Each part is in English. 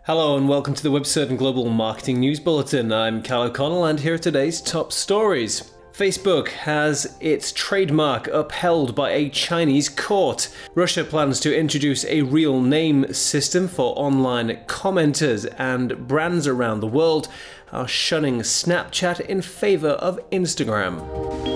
Hello and welcome to the WebCertain Global Marketing News Bulletin. I'm Cal O'Connell and here are today's top stories. Facebook has its trademark upheld by a Chinese court. Russia plans to introduce a real name system for online commenters, and brands around the world are shunning Snapchat in favor of Instagram.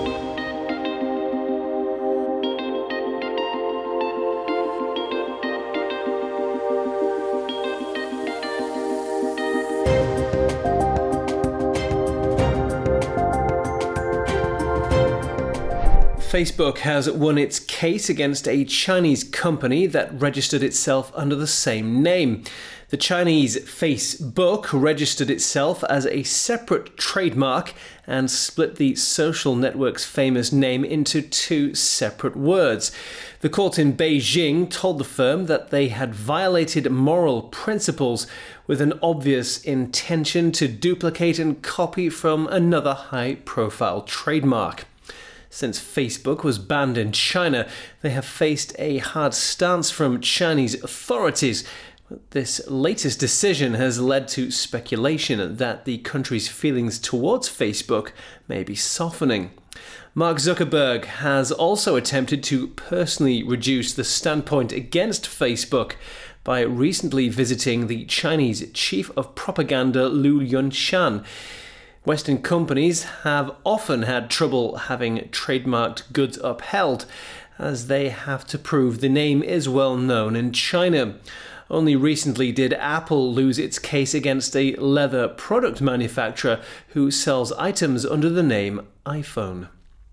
Facebook has won its case against a Chinese company that registered itself under the same name. The Chinese Facebook registered itself as a separate trademark and split the social network's famous name into two separate words. The court in Beijing told the firm that they had violated moral principles with an obvious intention to duplicate and copy from another high-profile trademark. Since Facebook was banned in China, they have faced a hard stance from Chinese authorities. This latest decision has led to speculation that the country's feelings towards Facebook may be softening. Mark Zuckerberg has also attempted to personally reduce the standpoint against Facebook by recently visiting the Chinese chief of propaganda Lu Yunshan. Western companies have often had trouble having trademarked goods upheld, as they have to prove the name is well known in China. Only recently did Apple lose its case against a leather product manufacturer who sells items under the name iPhone.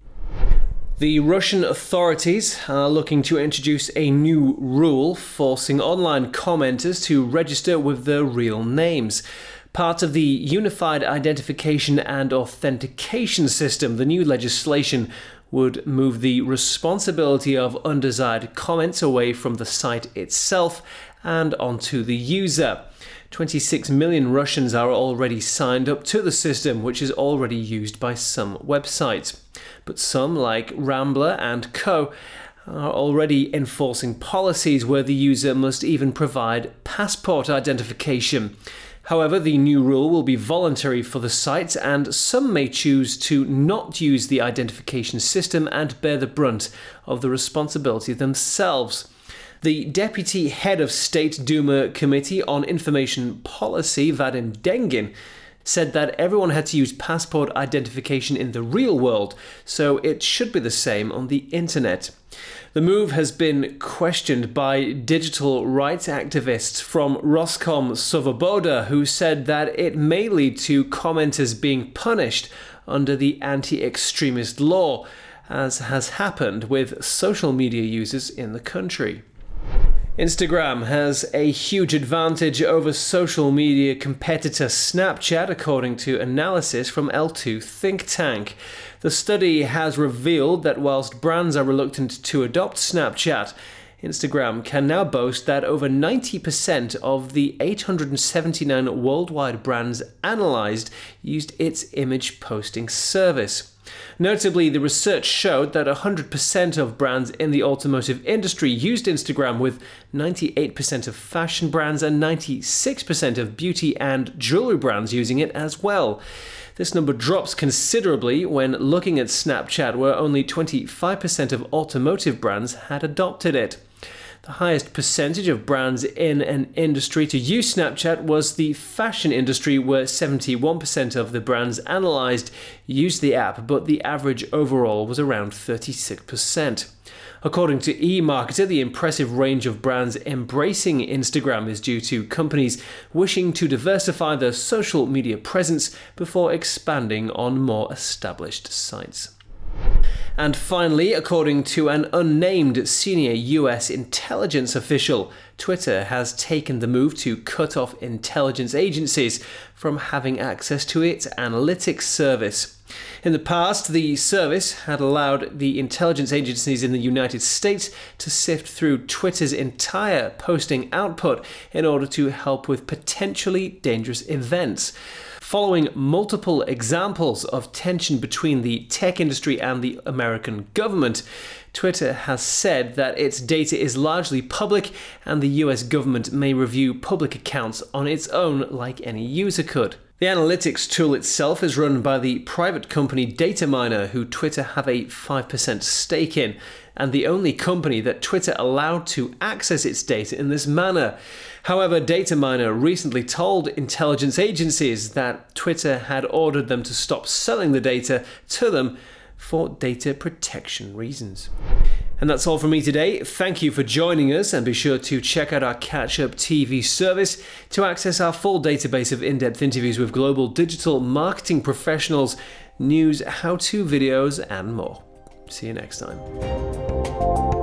The Russian authorities are looking to introduce a new rule forcing online commenters to register with their real names. Part of the Unified Identification and Authentication System, the new legislation would move the responsibility of undesired comments away from the site itself and onto the user. 26 million Russians are already signed up to the system, which is already used by some websites. But some, like Rambler and Co., are already enforcing policies where the user must even provide passport identification. However, the new rule will be voluntary for the sites, and some may choose to not use the identification system and bear the brunt of the responsibility themselves. The Deputy Head of State Duma Committee on Information Policy, Vadim Dengin, said that everyone had to use passport identification in the real world, so it should be the same on the internet. The move has been questioned by digital rights activists from Roskom Svoboda, who said that it may lead to commenters being punished under the anti-extremist law, as has happened with social media users in the country. Instagram has a huge advantage over social media competitor Snapchat, according to analysis from L2 think tank. The study has revealed that whilst brands are reluctant to adopt Snapchat, Instagram can now boast that over 90% of the 879 worldwide brands analysed used its image posting service. Notably, the research showed that 100% of brands in the automotive industry used Instagram, with 98% of fashion brands and 96% of beauty and jewelry brands using it as well. This number drops considerably when looking at Snapchat, where only 25% of automotive brands had adopted it. The highest percentage of brands in an industry to use Snapchat was the fashion industry, where 71% of the brands analysed used the app, but the average overall was around 36%. According to eMarketer, the impressive range of brands embracing Instagram is due to companies wishing to diversify their social media presence before expanding on more established sites. And finally, according to an unnamed senior US intelligence official, Twitter has taken the move to cut off intelligence agencies from having access to its analytics service. In the past, the service had allowed the intelligence agencies in the United States to sift through Twitter's entire posting output in order to help with potentially dangerous events. Following multiple examples of tension between the tech industry and the American government, Twitter has said that its data is largely public and the US government may review public accounts on its own like any user could. The analytics tool itself is run by the private company Dataminr, who Twitter have a 5% stake in, and the only company that Twitter allowed to access its data in this manner. However, Dataminr recently told intelligence agencies that Twitter had ordered them to stop selling the data to them for data protection reasons. And that's all from me today. Thank you for joining us, and be sure to check out our Catch-Up TV service to access our full database of in-depth interviews with global digital marketing professionals, news, how-to videos, and more. See you next time.